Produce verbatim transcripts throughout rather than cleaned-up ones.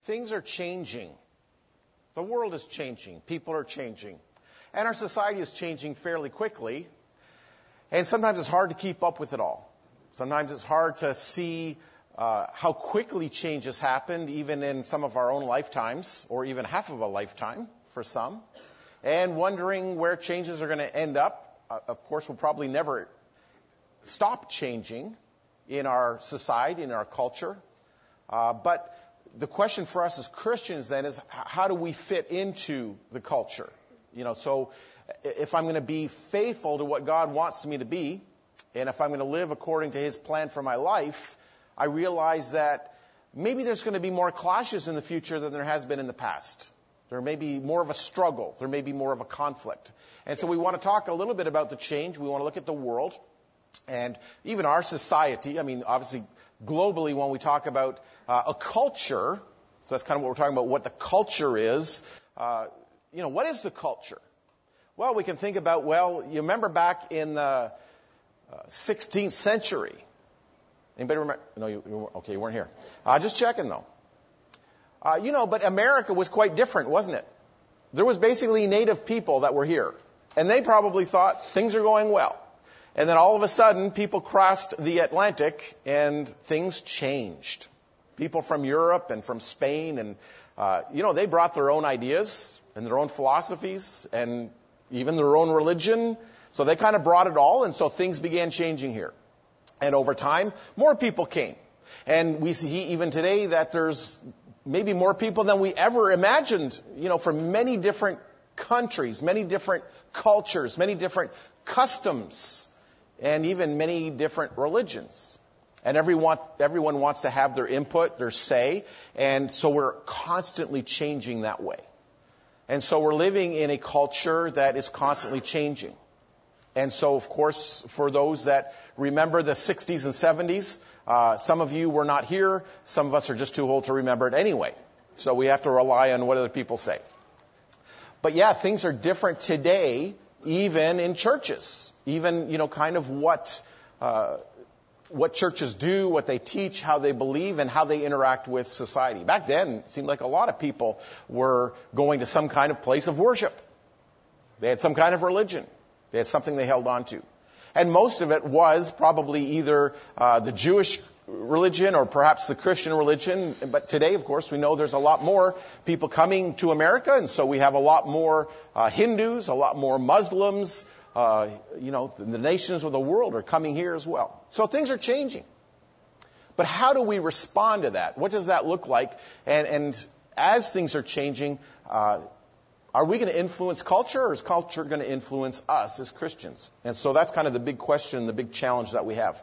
things are changing. The world is changing. People are changing. And our society is changing fairly quickly. And sometimes it's hard to keep up with it all. Sometimes it's hard to see uh, how quickly change has happened, even in some of our own lifetimes, or even half of a lifetime for some. And wondering where changes are going to end up. Uh, of course, we'll probably never stop changing in our society, in our culture. Uh, but the question for us as Christians then is, how do we fit into the culture? You know, so if I'm going to be faithful to what God wants me to be, and if I'm going to live according to His plan for my life, I realize that maybe there's going to be more clashes in the future than there has been in the past. There may be more of a struggle. There may be more of a conflict. And so we want to talk a little bit about the change. We want to look at the world and even our society. I mean, obviously, globally, when we talk about uh, a culture, so that's kind of what we're talking about, what the culture is. Uh, you know, what is the culture? Well, we can think about, well, you remember back in the uh, sixteenth century. Anybody remember? No, you, you okay, you weren't here. Uh, just checking, though. Uh, you know, but America was quite different, wasn't it? There was basically native people that were here. And they probably thought things are going well. And then all of a sudden, people crossed the Atlantic and things changed. People from Europe and from Spain and, uh, you know, they brought their own ideas and their own philosophies and even their own religion. So they kind of brought it all. And so things began changing here. And over time, more people came. And we see even today that there's maybe more people than we ever imagined, you know, from many different countries, many different cultures, many different customs, and even many different religions. And everyone, everyone wants to have their input, their say, and so we're constantly changing that way. And so we're living in a culture that is constantly changing. And so, of course, for those that remember the sixties and seventies, uh, some of you were not here. Some of us are just too old to remember it anyway. So we have to rely on what other people say. But yeah, things are different today, even in churches. Even, you know, kind of what uh, what churches do, what they teach, how they believe, and how they interact with society. Back then, it seemed like a lot of people were going to some kind of place of worship. They had some kind of religion. They had something they held on to. And most of it was probably either uh, the Jewish religion or perhaps the Christian religion. But today, of course, we know there's a lot more people coming to America. And so we have a lot more uh, Hindus, a lot more Muslims. Uh, you know, the nations of the world are coming here as well. So things are changing. But how do we respond to that? What does that look like? And, and as things are changing, uh, are we going to influence culture, or is culture going to influence us as Christians? And so that's kind of the big question, the big challenge that we have.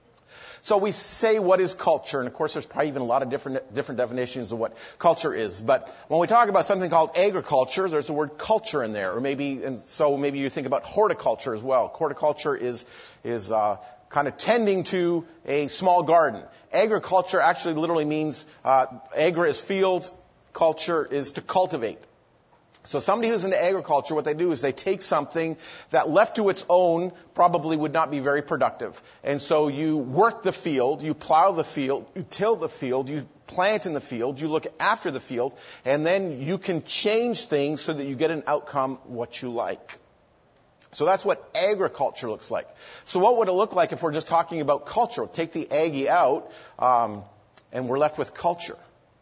So we say, what is culture? And of course, there's probably even a lot of different different definitions of what culture is. But when we talk about something called agriculture, there's the word culture in there. Or maybe, and so maybe you think about horticulture as well. Horticulture is is uh, kind of tending to a small garden. Agriculture actually literally means uh, agra is field, culture is to cultivate. So somebody who's into agriculture, what they do is they take something that left to its own probably would not be very productive. And so you work the field, you plow the field, you till the field, you plant in the field, you look after the field, and then you can change things so that you get an outcome what you like. So that's what agriculture looks like. So what would it look like if we're just talking about culture? Take the Aggie out, um, and we're left with culture.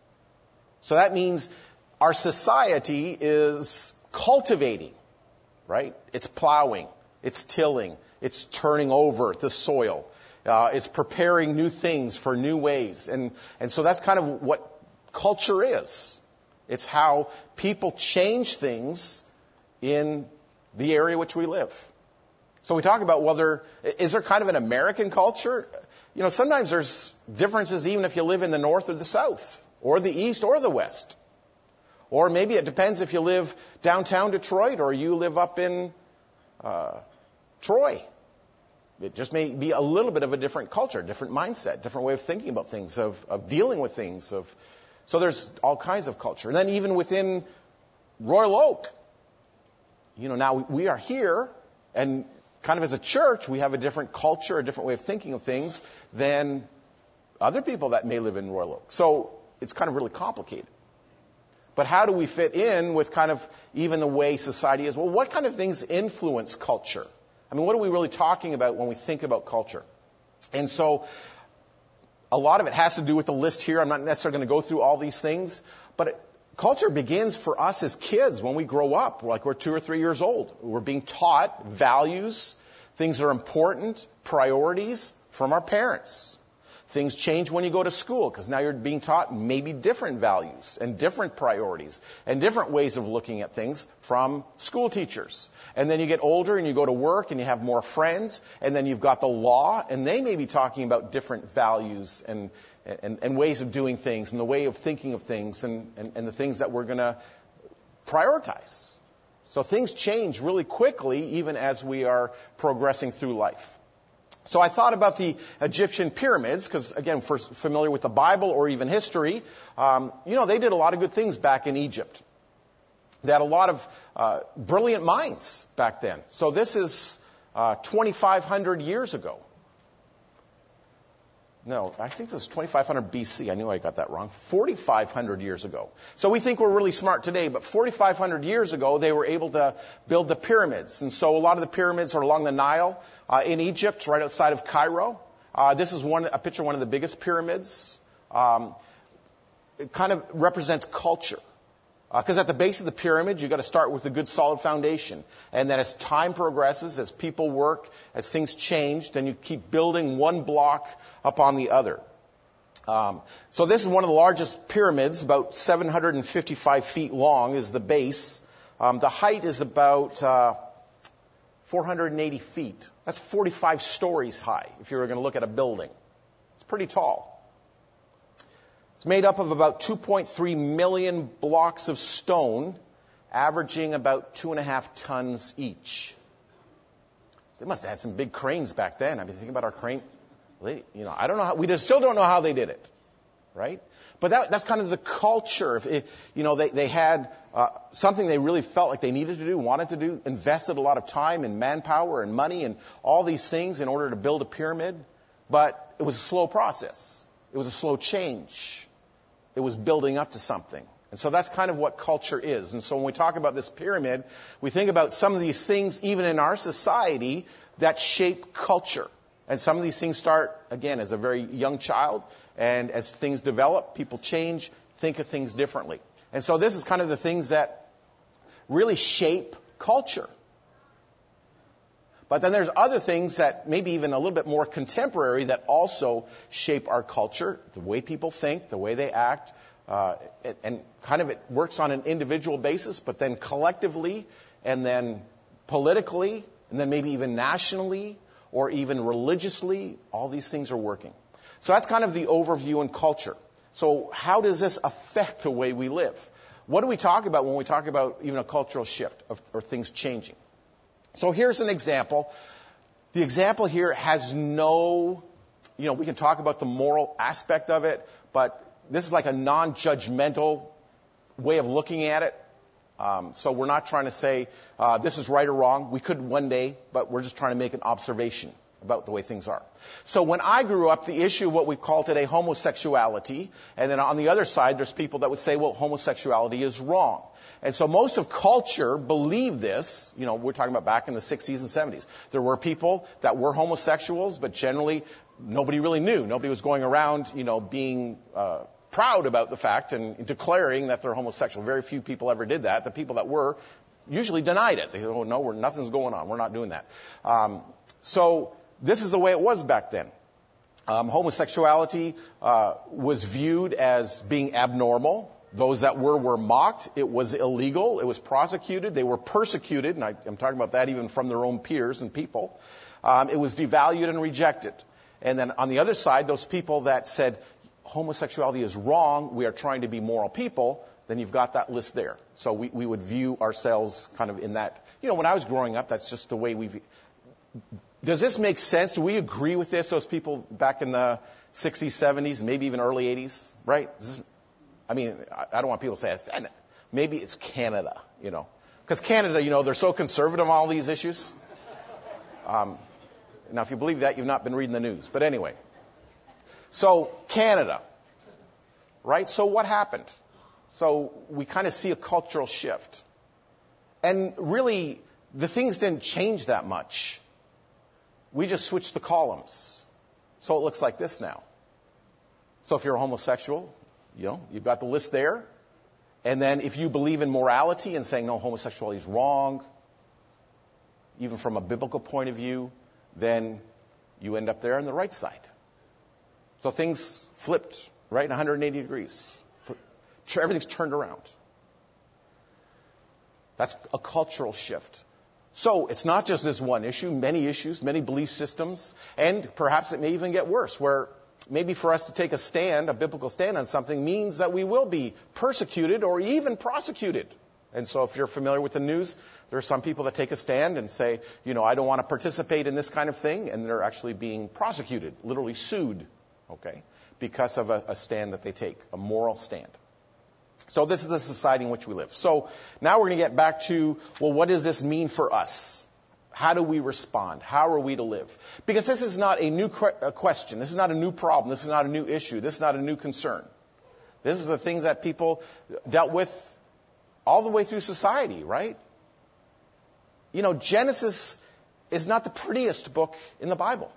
So that means our society is cultivating, right? It's plowing, it's tilling, it's turning over the soil, uh, it's preparing new things for new ways. And, and so that's kind of what culture is. It's how people change things in the area which we live. So we talk about whether, is there kind of an American culture? You know, sometimes there's differences even if you live in the north or the south, or the east or the west. Or maybe it depends if you live downtown Detroit or you live up in uh, Troy. It just may be a little bit of a different culture, different mindset, different way of thinking about things, of, of dealing with things. Of So there's all kinds of culture. And then even within Royal Oak, you know, now we are here, and kind of as a church, we have a different culture, a different way of thinking of things than other people that may live in Royal Oak. So it's kind of really complicated. but how do we fit in with kind of even the way society is? Well, what kind of things influence culture? I mean, what are we really talking about when we think about culture? And so a lot of it has to do with the list here. I'm not necessarily going to go through all these things, but it, culture begins for us as kids when we grow up, like we're two or three years old. We're being taught values, things that are important, priorities from our parents. Things change when you go to school because now you're being taught maybe different values and different priorities and different ways of looking at things from school teachers. And then you get older and you go to work and you have more friends, and then you've got the law, and they may be talking about different values and and, and ways of doing things and the way of thinking of things and, and, and the things that we're going to prioritize. So things change really quickly even as we are progressing through life. So I thought about the Egyptian pyramids because, again, if we're familiar with the Bible or even history, um, you know, they did a lot of good things back in Egypt. They had a lot of uh, brilliant minds back then. So this is uh, twenty-five hundred years ago. No, I think this is twenty-five hundred B C. I knew I got that wrong. forty-five hundred years ago. So we think we're really smart today, but forty-five hundred years ago, they were able to build the pyramids. And so a lot of the pyramids are along the Nile uh, in Egypt, right outside of Cairo. Uh, this is one a picture of one of the biggest pyramids. Um, it kind of represents culture. Because uh, at the base of the pyramid, you've got to start with a good solid foundation. And then as time progresses, as people work, as things change, then you keep building one block upon the other. Um, so this is one of the largest pyramids, about seven hundred fifty-five feet long is the base. Um, the height is about uh, four hundred eighty feet. That's forty-five stories high if you were going to look at a building. It's pretty tall. It's made up of about two point three million blocks of stone, averaging about two and a half tons each. They must have had some big cranes back then. I mean, think about our crane. They, you know, I don't know how, we just still don't know how they did it, right? But that, that's kind of the culture. If it, you know, they, they had uh, something they really felt like they needed to do, wanted to do, invested a lot of time and manpower and money and all these things in order to build a pyramid. But it was a slow process. It was a slow change. It was building up to something. And so that's kind of what culture is. And so when we talk about this pyramid, we think about some of these things, even in our society, that shape culture. And some of these things start, again, as a very young child. And as things develop, people change, think of things differently. And so this is kind of the things that really shape culture. But then there's other things that maybe even a little bit more contemporary that also shape our culture, the way people think, the way they act, uh, and, and kind of it works on an individual basis, but then collectively, and then politically, and then maybe even nationally, or even religiously, all these things are working. So that's kind of the overview in culture. So how does this affect the way we live? What do we talk about when we talk about even a cultural shift of, or things changing? So here's an example. The example here has no, you know, we can talk about the moral aspect of it, but this is like a non-judgmental way of looking at it. Um, so we're not trying to say uh, this is right or wrong. We could one day, but we're just trying to make an observation about the way things are. So when I grew up, the issue of what we call today homosexuality, and then on the other side, there's people that would say, well, homosexuality is wrong. And so most of culture believed this. You know, we're talking about back in the sixties and seventies. There were people that were homosexuals, but generally nobody really knew. Nobody was going around, you know, being uh, proud about the fact and declaring that they're homosexual. Very few people ever did that. The people that were usually denied it. They said, oh, no, we're, nothing's going on. We're not doing that. Um, so this is the way it was back then. Um, homosexuality uh, was viewed as being abnormal. Those that were were mocked. It was illegal. It was prosecuted. They were persecuted, and I, I'm talking about that even from their own peers and people. Um, it was devalued and rejected. And then on the other side, those people that said homosexuality is wrong, we are trying to be moral people, then you've got that list there. So we, we would view ourselves kind of in that. You know, when I was growing up, that's just the way we view. Does this make sense? Do we agree with this, those people back in the sixties, seventies, maybe even early eighties, right? Does this, I mean, I don't want people to say, maybe it's Canada, you know. Because Canada, you know, they're so conservative on all these issues. Um, now, if you believe that, you've not been reading the news. But anyway. So, Canada. Right? So what happened? So we kind of see a cultural shift. And really, the things didn't change that much. We just switched the columns. So it looks like this now. So if you're a homosexual, you know, you've got the list there. And then if you believe in morality and saying, no, homosexuality is wrong, even from a biblical point of view, then you end up there on the right side. So things flipped, right, one hundred eighty degrees. Everything's turned around. That's a cultural shift. So it's not just this one issue, many issues, many belief systems, and perhaps it may even get worse, where maybe for us to take a stand, a biblical stand on something, means that we will be persecuted or even prosecuted. And so if you're familiar with the news, there are some people that take a stand and say, you know, I don't want to participate in this kind of thing, and they're actually being prosecuted, literally sued, okay, because of a, a stand that they take, a moral stand. So this is the society in which we live. So now we're going to get back to, well, what does this mean for us? How do we respond? How are we to live? Because this is not a new question. This is not a new problem. This is not a new issue. This is not a new concern. This is the things that people dealt with all the way through society, right? You know, Genesis is not the prettiest book in the Bible.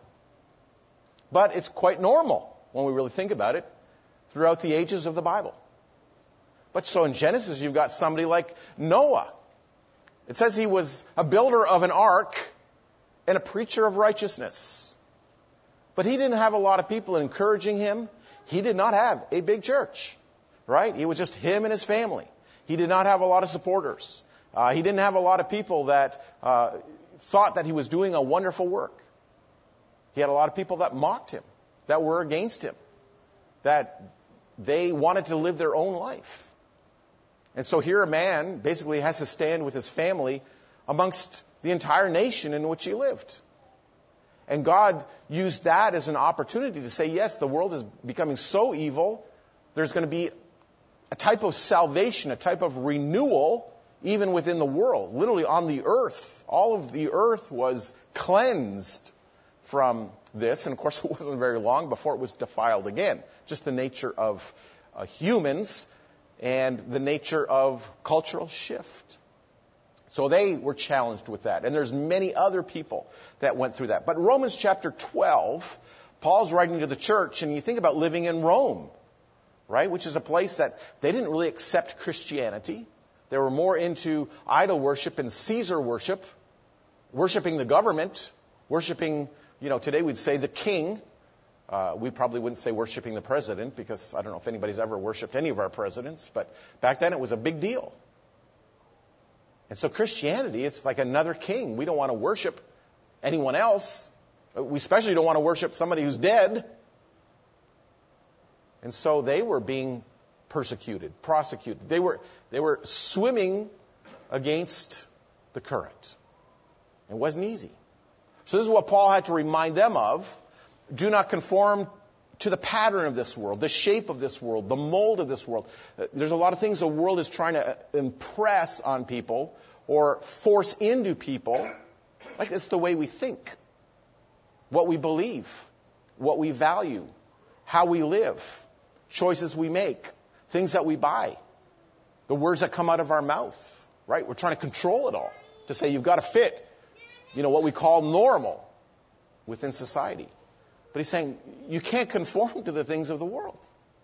But it's quite normal when we really think about it throughout the ages of the Bible. But so in Genesis, you've got somebody like Noah. It says he was a builder of an ark and a preacher of righteousness. But he didn't have a lot of people encouraging him. He did not have a big church, right? It was just him and his family. He did not have a lot of supporters. Uh, he didn't have a lot of people that uh, thought that he was doing a wonderful work. He had a lot of people that mocked him, that were against him, that they wanted to live their own life. And so here a man basically has to stand with his family amongst the entire nation in which he lived. And God used that as an opportunity to say, yes, the world is becoming so evil, there's going to be a type of salvation, a type of renewal, even within the world, literally on the earth. All of the earth was cleansed from this. And of course, it wasn't very long before it was defiled again. Just the nature of uh, humans and the nature of cultural shift. So they were challenged with that. And there's many other people that went through that. But Romans chapter twelve, Paul's writing to the church, and you think about living in Rome, right? Which is a place that they didn't really accept Christianity. They were more into idol worship and Caesar worship, worshiping the government, worshiping, you know, today we'd say the king. Uh, we probably wouldn't say worshiping the president, because I don't know if anybody's ever worshipped any of our presidents, but back then it was a big deal. And so Christianity, it's like another king. We don't want to worship anyone else. We especially don't want to worship somebody who's dead. And so they were being persecuted, prosecuted. They were, they were swimming against the current. It wasn't easy. So this is what Paul had to remind them of. Do not conform to the pattern of this world, the shape of this world, the mold of this world. There's a lot of things the world is trying to impress on people or force into people. Like it's the way we think, what we believe, what we value, how we live, choices we make, things that we buy, the words that come out of our mouth, right? We're trying to control it all to say you've got to fit, you know, what we call normal within society. But he's saying, you can't conform to the things of the world.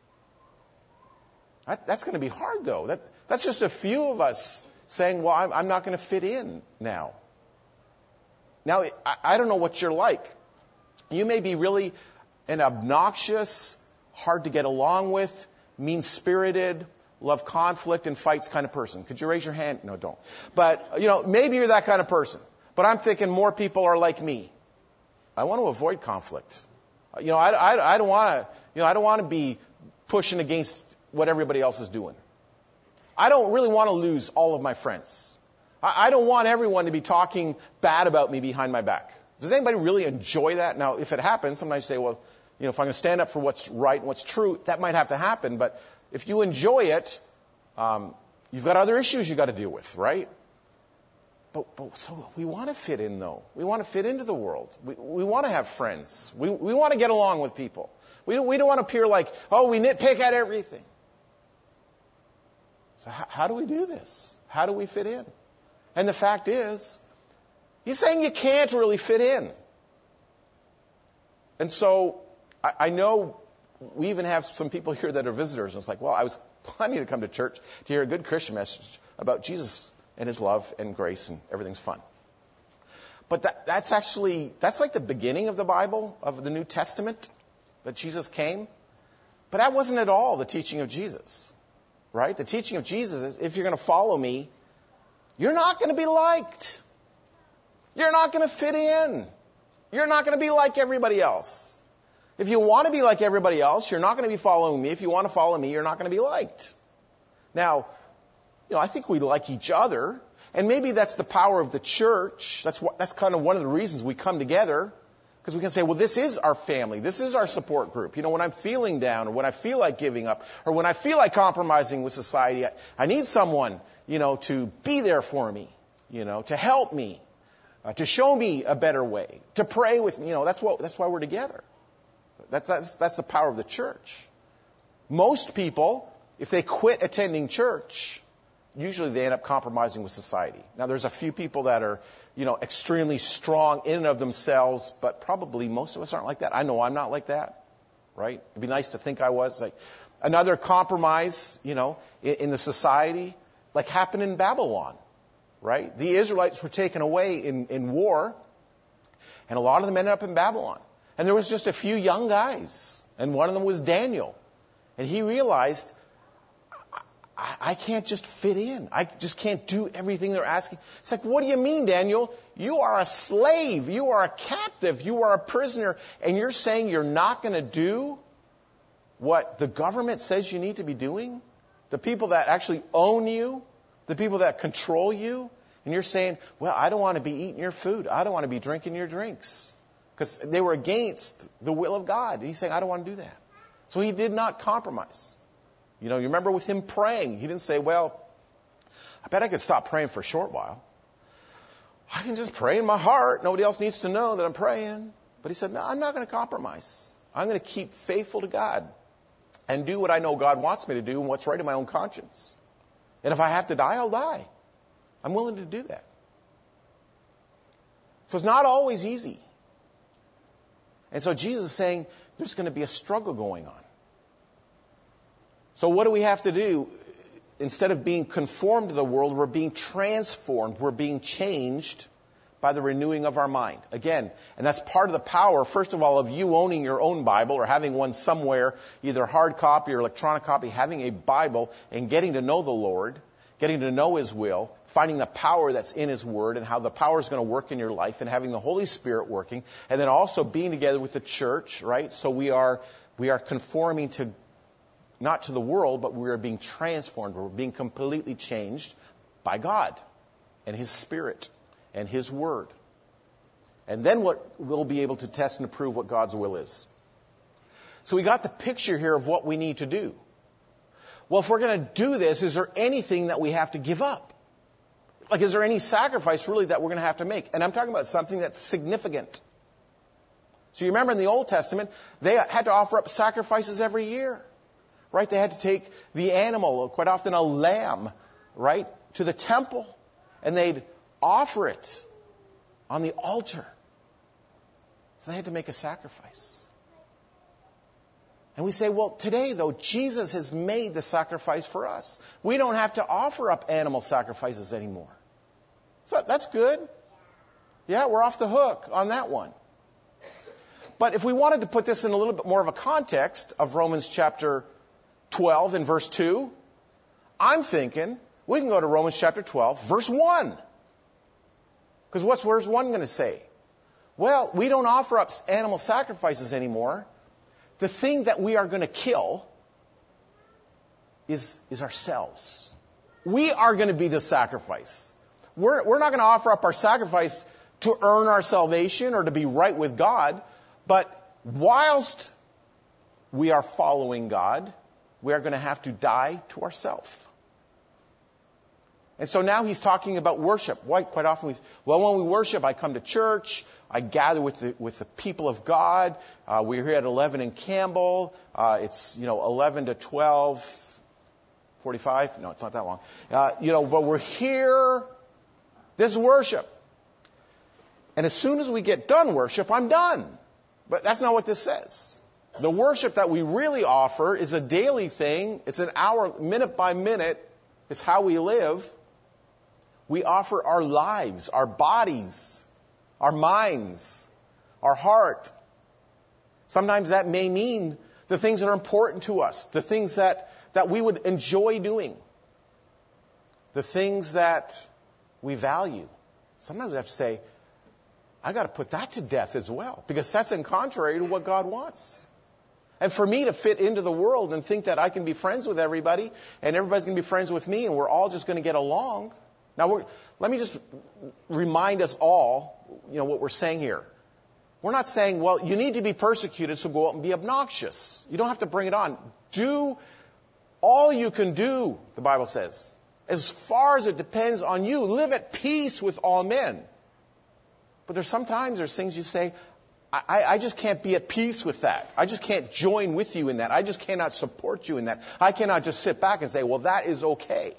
That, that's going to be hard, though. That, that's just a few of us saying, well, I'm, I'm not going to fit in now. Now, I, I don't know what you're like. You may be really an obnoxious, hard to get along with, mean-spirited, love conflict and fights kind of person. Could you raise your hand? No, don't. But, you know, maybe you're that kind of person. But I'm thinking more people are like me. I want to avoid conflict. You know, I, I, I don't want to, you know, I don't want to be pushing against what everybody else is doing. I don't really want to lose all of my friends. I, I don't want everyone to be talking bad about me behind my back. Does anybody really enjoy that? Now, if it happens, sometimes you say, well, you know, if I'm going to stand up for what's right and what's true, that might have to happen. But if you enjoy it, um, you've got other issues you've got to deal with, right? But, but so we want to fit in, though. We want to fit into the world. We, we want to have friends. We, we want to get along with people. We don't, we don't want to appear like, oh, we nitpick at everything. So how, how do we do this? How do we fit in? And the fact is, he's saying you can't really fit in. And so I, I know we even have some people here that are visitors. And it's like, well, I was planning to come to church to hear a good Christian message about Jesus and his love and grace and everything's fun. But that, that's actually, that's like the beginning of the Bible, of the New Testament, that Jesus came. But that wasn't at all the teaching of Jesus, right? The teaching of Jesus is, if you're going to follow me, you're not going to be liked. You're not going to fit in. You're not going to be like everybody else. If you want to be like everybody else, you're not going to be following me. If you want to follow me, you're not going to be liked. Now, you know, I think we like each other. And maybe that's the power of the church. That's what, that's kind of one of the reasons we come together. Because we can say, well, this is our family. This is our support group. You know, when I'm feeling down or when I feel like giving up or when I feel like compromising with society, I, I need someone, you know, to be there for me, you know, to help me, uh, to show me a better way, to pray with me. You know, that's what, that's why we're together. That's, that's, that's the power of the church. Most people, if they quit attending church, usually they end up compromising with society. Now, there's a few people that are, you know, extremely strong in and of themselves, but probably most of us aren't like that. I know I'm not like that, right? It'd be nice to think I was. Like another compromise, you know, in, in the society, like happened in Babylon, right? The Israelites were taken away in, in war, and a lot of them ended up in Babylon. And there was just a few young guys, and one of them was Daniel. And he realized, I can't just fit in. I just can't do everything they're asking. It's like, what do you mean, Daniel? You are a slave. You are a captive. You are a prisoner. And you're saying you're not going to do what the government says you need to be doing? The people that actually own you? The people that control you? And you're saying, well, I don't want to be eating your food. I don't want to be drinking your drinks. Because they were against the will of God. And he's saying, I don't want to do that. So he did not compromise. You know, you remember with him praying, he didn't say, well, I bet I could stop praying for a short while. I can just pray in my heart. Nobody else needs to know that I'm praying. But he said, no, I'm not going to compromise. I'm going to keep faithful to God and do what I know God wants me to do and what's right in my own conscience. And if I have to die, I'll die. I'm willing to do that. So it's not always easy. And so Jesus is saying there's going to be a struggle going on. So what do we have to do? Instead of being conformed to the world, we're being transformed. We're being changed by the renewing of our mind. Again, and that's part of the power, first of all, of you owning your own Bible or having one somewhere, either hard copy or electronic copy, having a Bible and getting to know the Lord, getting to know His will, finding the power that's in His Word and how the power is going to work in your life and having the Holy Spirit working, and then also being together with the church, right? So we are, we are conforming to not to the world, but we are being transformed. We're being completely changed by God and His Spirit and His Word. And then what we'll be able to test and approve what God's will is. So we got the picture here of what we need to do. Well, if we're going to do this, is there anything that we have to give up? Like, is there any sacrifice really that we're going to have to make? And I'm talking about something that's significant. So you remember in the Old Testament, they had to offer up sacrifices every year. Right? They had to take the animal, quite often a lamb, right, to the temple. And they'd offer it on the altar. So they had to make a sacrifice. And we say, well, today, though, Jesus has made the sacrifice for us. We don't have to offer up animal sacrifices anymore. So that's good. Yeah, we're off the hook on that one. But if we wanted to put this in a little bit more of a context of Romans chapter twelve and verse two, I'm thinking we can go to Romans chapter twelve, verse one. Because what's verse one going to say? Well, we don't offer up animal sacrifices anymore. The thing that we are going to kill is, is ourselves. We are going to be the sacrifice. We're, we're not going to offer up our sacrifice to earn our salvation or to be right with God. But whilst we are following God, we are going to have to die to ourselves. And so now he's talking about worship. Why, quite often, we, well, when we worship, I come to church, I gather with the, with the people of God. Uh, we're here at eleven in Campbell. Uh, it's, you know, eleven to twelve forty-five? No, it's not that long. Uh, you know, but we're here. This is worship. And as soon as we get done worship, I'm done. But that's not what this says. The worship that we really offer is a daily thing. It's an hour, minute by minute. It's how we live. We offer our lives, our bodies, our minds, our heart. Sometimes that may mean the things that are important to us, the things that, that we would enjoy doing, the things that we value. Sometimes we have to say, I got to put that to death as well, because that's in contrary to what God wants. And for me to fit into the world and think that I can be friends with everybody and everybody's going to be friends with me and we're all just going to get along. Now, we're, let me just remind us all, you know, what we're saying here. We're not saying, well, you need to be persecuted, so go out and be obnoxious. You don't have to bring it on. Do all you can do, the Bible says. As far as it depends on you, live at peace with all men. But there's sometimes there's things you say, I, I just can't be at peace with that. I just can't join with you in that. I just cannot support you in that. I cannot just sit back and say, well, that is okay.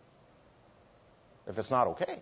If it's not okay.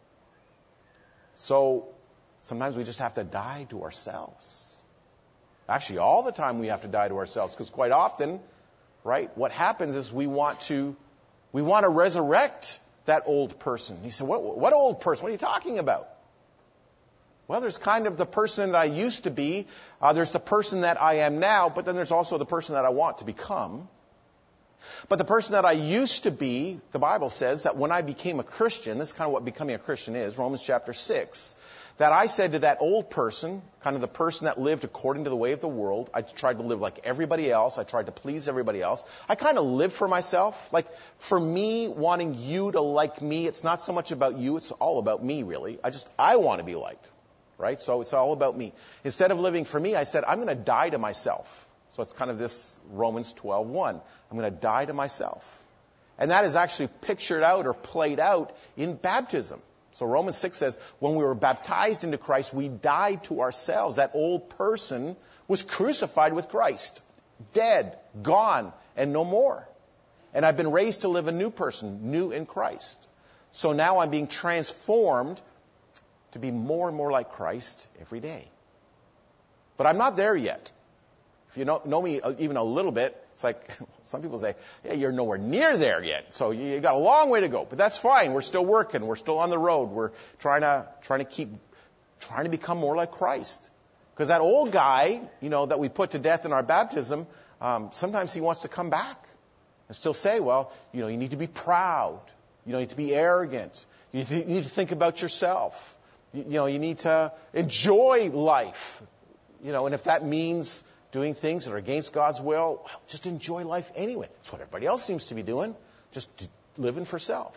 So sometimes we just have to die to ourselves. Actually, all the time we have to die to ourselves, because quite often, right, what happens is we want to we want to resurrect that old person. You say, what, what old person? What are you talking about? Well, there's kind of the person that I used to be. Uh, there's the person that I am now, but then there's also the person that I want to become. But the person that I used to be, the Bible says that when I became a Christian, this is kind of what becoming a Christian is, Romans chapter six, that I said to that old person, kind of the person that lived according to the way of the world, I tried to live like everybody else. I tried to please everybody else. I kind of lived for myself. Like, for me, wanting you to like me, it's not so much about you, it's all about me, really. I just, I want to be liked. Right? So it's all about me. Instead of living for me, I said, I'm going to die to myself. So it's kind of this Romans twelve one. I'm going to die to myself. And that is actually pictured out or played out in baptism. So Romans six says, when we were baptized into Christ, we died to ourselves. That old person was crucified with Christ. Dead, gone, and no more. And I've been raised to live a new person, new in Christ. So now I'm being transformed to be more and more like Christ every day. But I'm not there yet. If you know, know me even a little bit, it's like some people say, yeah, you're nowhere near there yet. So you got a long way to go. But that's fine. We're still working. We're still on the road. We're trying to trying to keep trying to become more like Christ. Because that old guy, you know, that we put to death in our baptism, um, sometimes he wants to come back and still say, well, you know, you need to be proud. You don't need to be arrogant. You need to, you need to think about yourself. You know, you need to enjoy life. You know, and if that means doing things that are against God's will, well, just enjoy life anyway. That's what everybody else seems to be doing. Just living for self.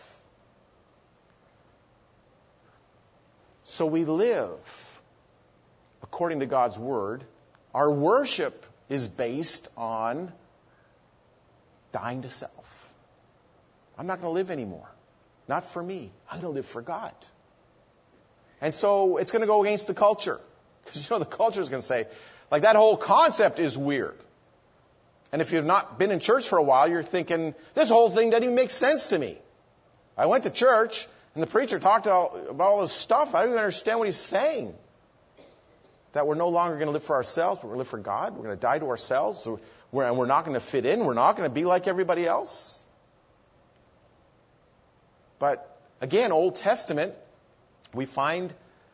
So we live according to God's word. Our worship is based on dying to self. I'm not going to live anymore. Not for me. I'm going to live for God. And so it's going to go against the culture. Because, you know, the culture is going to say, like, that whole concept is weird. And if you've not been in church for a while, you're thinking, this whole thing doesn't even make sense to me. I went to church, and the preacher talked all, about all this stuff. I don't even understand what he's saying. That we're no longer going to live for ourselves, but we're going to live for God. We're going to die to ourselves. So we're, and we're not going to fit in. We're not going to be like everybody else. But, again, Old Testament, we find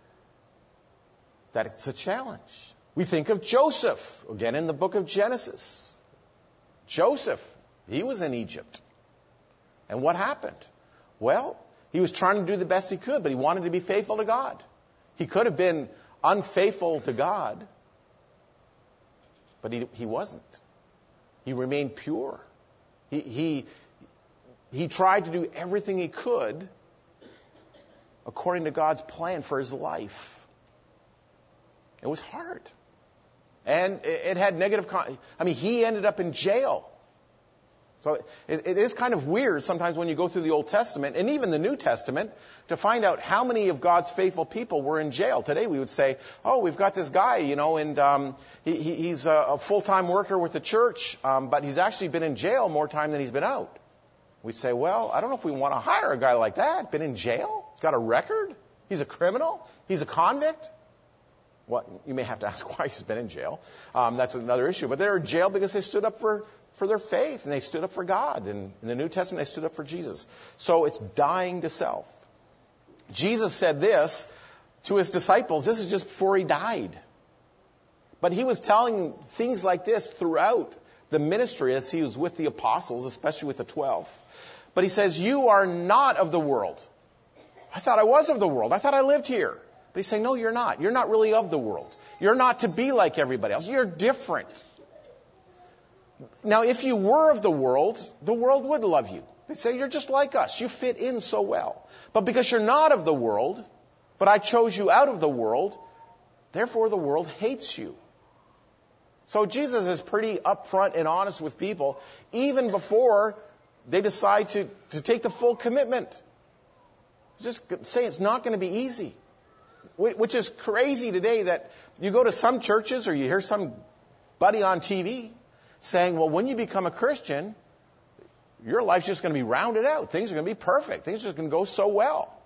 that it's a challenge. We think of Joseph, again in the book of Genesis. Joseph, he was in Egypt. And what happened? Well, he was trying to do the best he could, but he wanted to be faithful to God. He could have been unfaithful to God, but he, he wasn't. He remained pure. He, he, he tried to do everything he could according to God's plan for his life. It was hard. And it had negative, con- I mean, he ended up in jail. So it, it is kind of weird sometimes when you go through the Old Testament and even the New Testament to find out how many of God's faithful people were in jail. Today we would say, oh, we've got this guy, you know, and um, he, he, he's a, a full-time worker with the church, um, but he's actually been in jail more time than he's been out. We say, well, I don't know if we want to hire a guy like that. Been in jail? He's got a record? He's a criminal? He's a convict? Well, you may have to ask why he's been in jail. Um, that's another issue. But they're in jail because they stood up for, for their faith, and they stood up for God. And in the New Testament, they stood up for Jesus. So it's dying to self. Jesus said this to his disciples. This is just before he died. But he was telling things like this throughout the ministry as he was with the apostles, especially with the twelve. But he says, you are not of the world. I thought I was of the world. I thought I lived here. But he's saying, no, you're not. You're not really of the world. You're not to be like everybody else. You're different. Now, if you were of the world, the world would love you. They'd say, you're just like us. You fit in so well. But because you're not of the world, but I chose you out of the world, therefore the world hates you. So Jesus is pretty upfront and honest with people, even before they decide to, to take the full commitment. Just say it's not going to be easy. Which is crazy today that you go to some churches or you hear somebody on T V saying, well, when you become a Christian, your life's just going to be rounded out. Things are going to be perfect. Things are just going to go so well.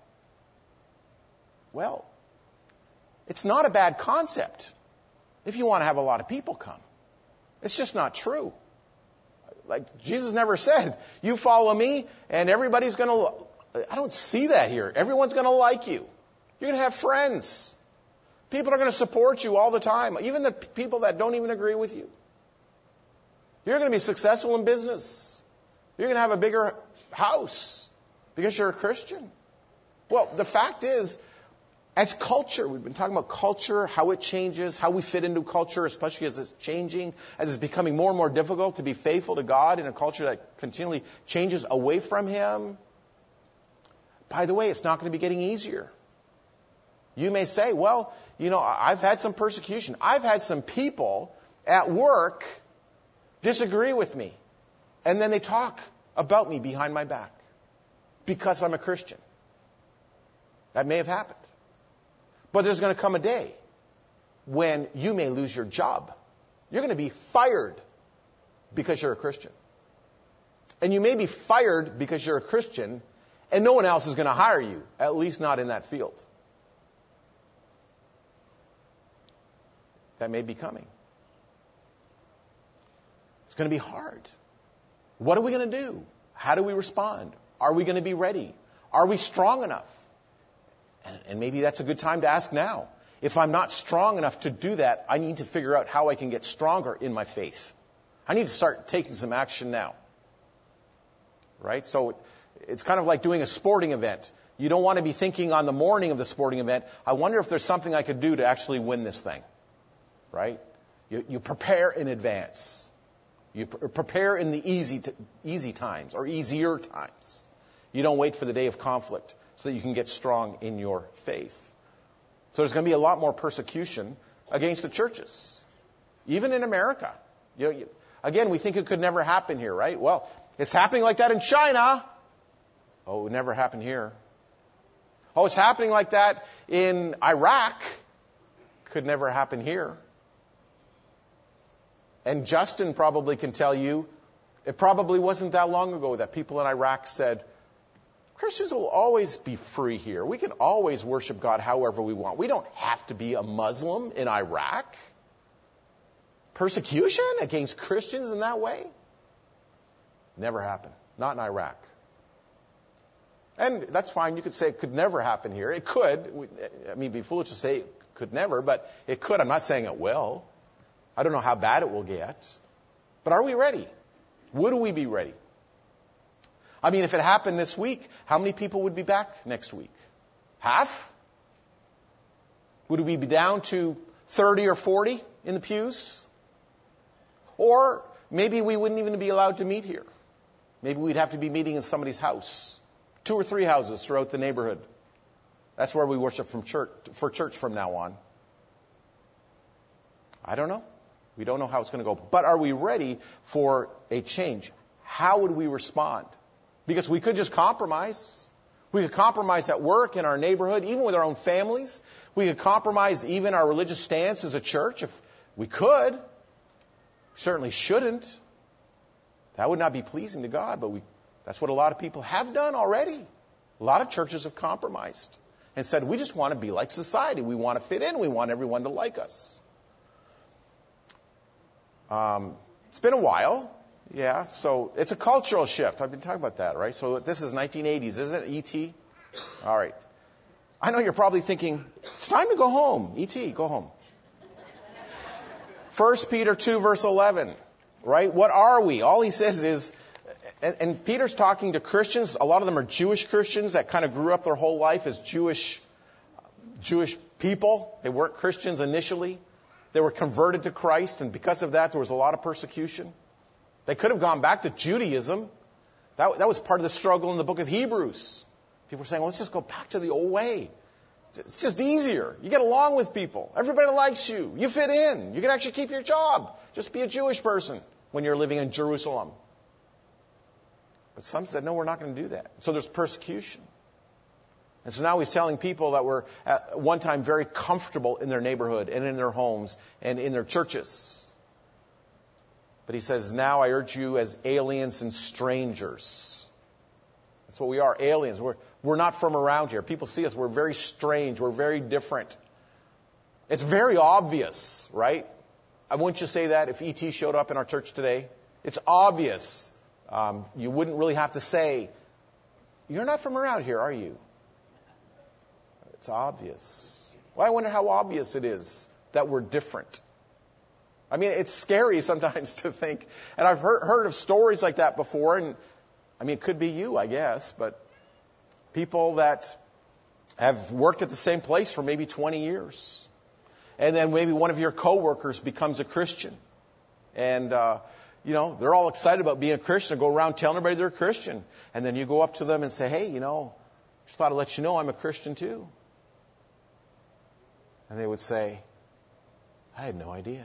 Well, it's not a bad concept if you want to have a lot of people come. It's just not true. Like Jesus never said, you follow me and everybody's going to... I don't see that here. Everyone's going to like you. You're going to have friends. People are going to support you all the time, even the people that don't even agree with you. You're going to be successful in business. You're going to have a bigger house because you're a Christian. Well, the fact is, as culture, we've been talking about culture, how it changes, how we fit into culture, especially as it's changing, as it's becoming more and more difficult to be faithful to God in a culture that continually changes away from Him. By the way, it's not going to be getting easier. You may say, well, you know, I've had some persecution. I've had some people at work disagree with me. And then they talk about me behind my back because I'm a Christian. That may have happened. But there's going to come a day when you may lose your job. You're going to be fired because you're a Christian. And you may be fired because you're a Christian and no one else is going to hire you, at least not in that field. That may be coming. It's going to be hard. What are we going to do? How do we respond? Are we going to be ready? Are we strong enough? And, and maybe that's a good time to ask now. If I'm not strong enough to do that, I need to figure out how I can get stronger in my faith. I need to start taking some action now. Right? So it's kind of like doing a sporting event. You don't want to be thinking on the morning of the sporting event, I wonder if there's something I could do to actually win this thing. Right? You, you prepare in advance. You pr- prepare in the easy t- easy times or easier times. You don't wait for the day of conflict so that you can get strong in your faith. So there's going to be a lot more persecution against the churches, even in America. You know, you, again, we think it could never happen here, right? Well, it's happening like that in China. Oh, it would never happen here. Oh, it's happening like that in Iraq. Could never happen here. And Justin probably can tell you, it probably wasn't that long ago that people in Iraq said, Christians will always be free here. We can always worship God however we want. We don't have to be a Muslim in Iraq. Persecution against Christians in that way? Never happened. Not in Iraq. And that's fine. You could say it could never happen here. It could. I mean, it'd be foolish to say it could never, but it could. I'm not saying it will. I don't know how bad it will get. But are we ready? Would we be ready? I mean, if it happened this week, how many people would be back next week? Half? Would we be down to thirty or forty in the pews? Or maybe we wouldn't even be allowed to meet here. Maybe we'd have to be meeting in somebody's house. Two or three houses throughout the neighborhood. That's where we worship from church, for church from now on. I don't know. We don't know how it's going to go. But are we ready for a change? How would we respond? Because we could just compromise. We could compromise at work, in our neighborhood, even with our own families. We could compromise even our religious stance as a church if we could. We certainly shouldn't. That would not be pleasing to God, but we, That's what a lot of people have done already. A lot of churches have compromised and said, we just want to be like society. We want to fit in. We want everyone to like us. Um, it's been a while. Yeah, so it's a cultural shift. I've been talking about that, right? So this is nineteen eighties, isn't it, E T? All right. I know you're probably thinking, it's time to go home. E T, go home. First Peter two, verse eleven, right? What are we? All he says is, and, and Peter's talking to Christians. A lot of them are Jewish Christians that kind of grew up their whole life as Jewish, Jewish people. They weren't Christians initially. They were converted to Christ, and because of that, there was a lot of persecution. They could have gone back to Judaism. That, that was part of the struggle in the book of Hebrews. People were saying, well, let's just go back to the old way. It's just easier. You get along with people. Everybody likes you. You fit in. You can actually keep your job. Just be a Jewish person when you're living in Jerusalem. But some said, no, we're not going to do that. So there's persecution. And so now he's telling people that were at one time very comfortable in their neighborhood and in their homes and in their churches. But he says, now I urge you as aliens and strangers. That's what we are, aliens. We're, we're not from around here. People see us. We're very strange. We're very different. It's very obvious, right? I wouldn't you say that if E T showed up in our church today? It's obvious. Um, you wouldn't really have to say, you're not from around here, are you? It's obvious. Well, I wonder how obvious it is that we're different. I mean, it's scary sometimes to think, and I've heard, heard of stories like that before, and I mean, it could be you, I guess, but people that have worked at the same place for maybe twenty years, and then maybe one of your coworkers becomes a Christian, and, uh, you know, they're all excited about being a Christian, go around telling everybody they're a Christian, and then you go up to them and say, hey, you know, just thought I'd let you know I'm a Christian too. And they would say, I had no idea.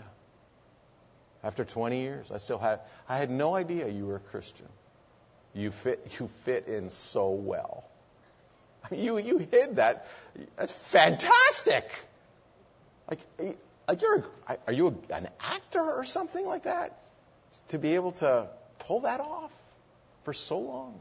After twenty years, I still had, I had no idea you were a Christian. You fit, you fit in so well. I mean, you, you hid that. That's fantastic. Like, like you're, a, are you a, an actor or something like that? To be able to pull that off for so long.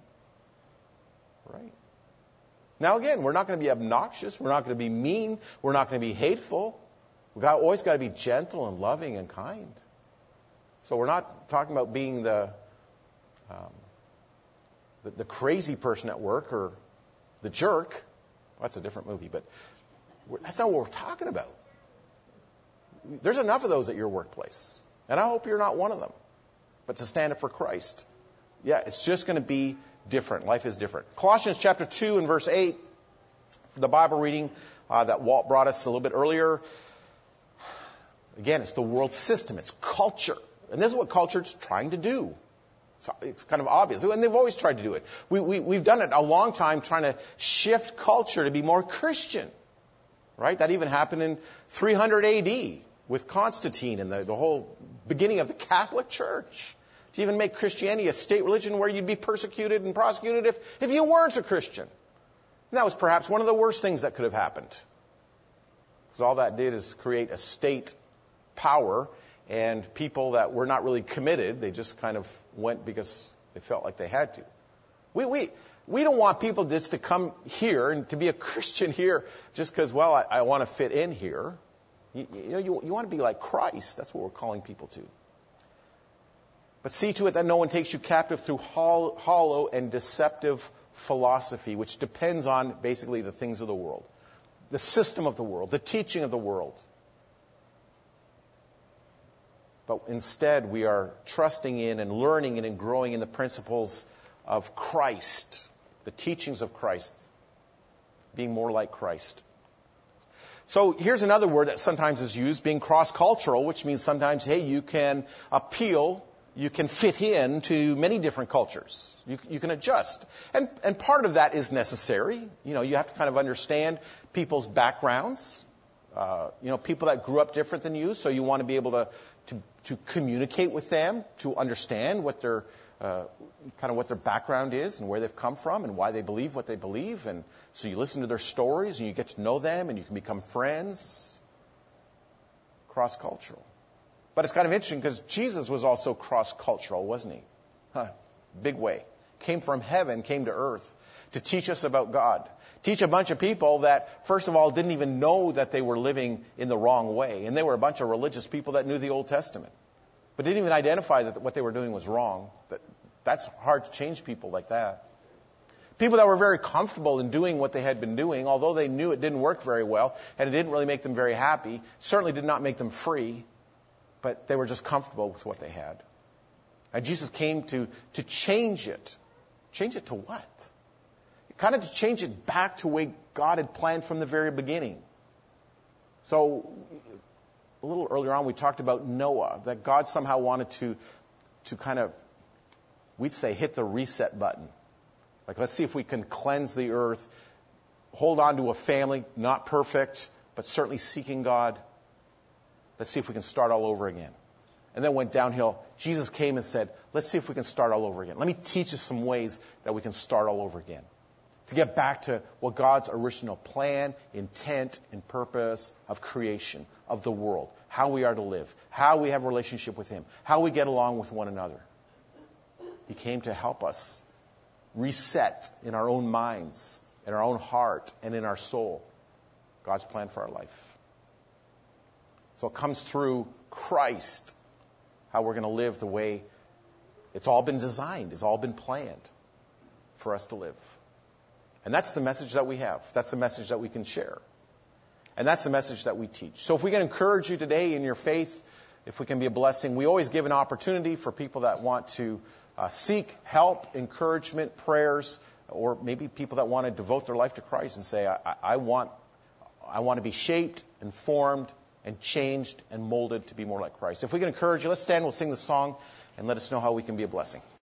Right? Now again, we're not going to be obnoxious. We're not going to be mean. We're not going to be hateful. We've got, always got to be gentle and loving and kind. So we're not talking about being the, um, the the crazy person at work or the jerk. Well, that's a different movie, but that's not what we're talking about. There's enough of those at your workplace, and I hope you're not one of them. But to stand up for Christ, yeah, it's just going to be different. Life is different. Colossians chapter two and verse eight, for the Bible reading uh, that Walt brought us a little bit earlier. Again, it's the world system. It's culture. And this is what culture is trying to do. So it's kind of obvious. And they've always tried to do it. We, we, we've done it a long time trying to shift culture to be more Christian. Right? That even happened in three hundred A D with Constantine and the, the whole beginning of the Catholic Church. To even make Christianity a state religion where you'd be persecuted and prosecuted if, if you weren't a Christian. And that was perhaps one of the worst things that could have happened. Because all that did is create a state power. And people that were not really committed, they just kind of went because they felt like they had to. We we we don't want people just to come here and to be a Christian here just because, well, I, I want to fit in here. You, you know, you, you want to be like Christ. That's what we're calling people to. But see to it that no one takes you captive through hollow, hollow and deceptive philosophy, which depends on basically the things of the world, the system of the world, the teaching of the world. But instead, we are trusting in and learning and growing in the principles of Christ, the teachings of Christ, being more like Christ. So here's another word that sometimes is used, being cross-cultural, which means sometimes, hey, you can appeal, you can fit in to many different cultures. You, you can adjust. And, and part of that is necessary. You know, you have to kind of understand people's backgrounds. Uh, you know, people that grew up different than you, so you want to be able to, to, to communicate with them, to understand what their, uh, kind of what their background is and where they've come from and why they believe what they believe. And so you listen to their stories and you get to know them and you can become friends. Cross-cultural. But it's kind of interesting because Jesus was also cross-cultural, wasn't he? Huh. Big way. came from heaven, came to earth to teach us about God. Teach a bunch of people that, first of all, didn't even know that they were living in the wrong way. And they were a bunch of religious people that knew the Old Testament, but didn't even identify that what they were doing was wrong. That, that's hard to change people like that. People that were very comfortable in doing what they had been doing, although they knew it didn't work very well, and it didn't really make them very happy, certainly did not make them free, but they were just comfortable with what they had. And Jesus came to, to change it. Change it to what? Kind of to change it back to the way God had planned from the very beginning. So, a little earlier on we talked about Noah, that God somehow wanted to, to kind of, we'd say, hit the reset button. Like, let's see if we can cleanse the earth, hold on to a family, not perfect, but certainly seeking God. Let's see if we can start all over again. And then went downhill. Jesus came and said, let's see if we can start all over again. Let me teach you some ways that we can start all over again. To get back to what God's original plan, intent, and purpose of creation, of the world, how we are to live, how we have a relationship with Him, how we get along with one another. He came to help us reset in our own minds, in our own heart, and in our soul God's plan for our life. So it comes through Christ, how we're going to live the way it's all been designed, it's all been planned for us to live. And that's the message that we have. That's the message that we can share. And that's the message that we teach. So if we can encourage you today in your faith, if we can be a blessing, we always give an opportunity for people that want to uh, seek help, encouragement, prayers, or maybe people that want to devote their life to Christ and say, I, I want, I want to be shaped and formed and changed and molded to be more like Christ. If we can encourage you, let's stand, we'll sing the song, and let us know how we can be a blessing.